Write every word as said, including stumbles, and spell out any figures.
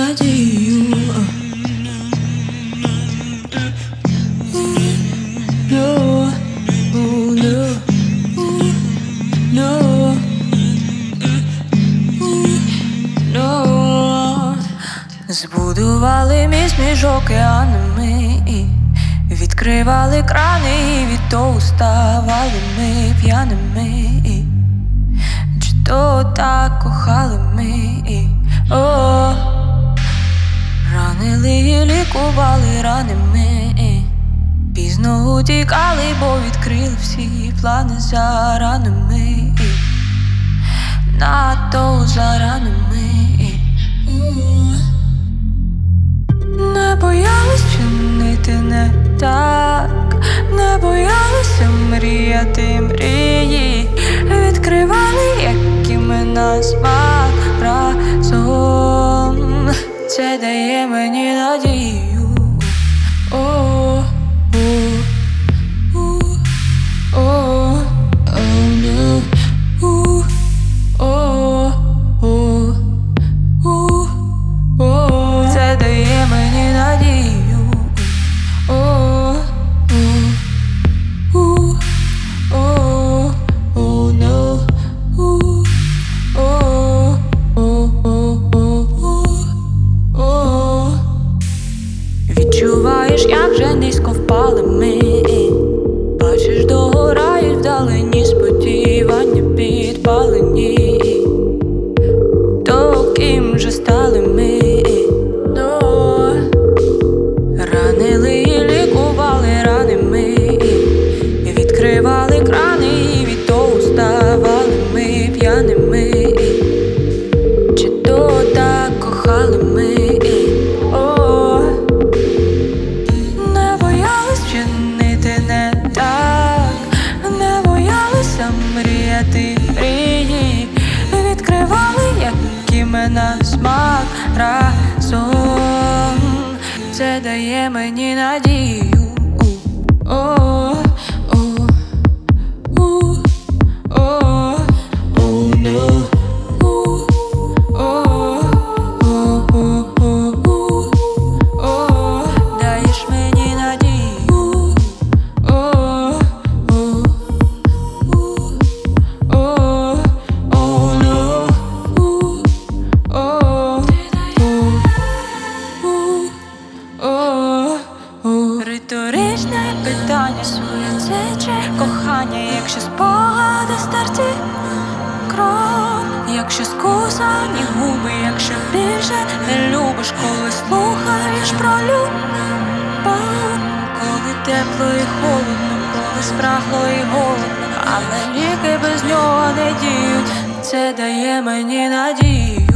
надію. No, oh, no, no, no. Збудували міст між океанами, відкривали крани, і від того ставали ми п'яними. Чи то так кохали ми, о, ранили і лікували рани ми. Пізно утікали, бо відкрили всі плани за ранами, надто за ранами. Не боялись чинити не так, не боялися мріяти мрії, відкривали, які ми на смак разом. Це дає мені надію. О, це дає мені надію. О, о, о, о, no. О, о, о, о. Відчуваєш, як же низько впали ми. Бачиш, догорають вдалині сподівання підпалені. То ким же стали ми? Но ранили і лікували рани ми, відкривали крани, і від того ставали ми п'яними. Чи то так кохали ми? О, не боялись чинити не так, не боялися мріяти мрії, відкривали, які ми на смак разом. Це дає мені надію. О, о, о, о, о, no. Даєш мені надію. О, о, о, о, no. Риторичне питання своє, це чи кохання, якщо спогади старті кров, якщо скусані губи, якщо більше не любиш, коли слухаєш про любов, коли тепло і холодно, коли спрагло і голодно, але ліки без нього не діють. Це дає мені надію.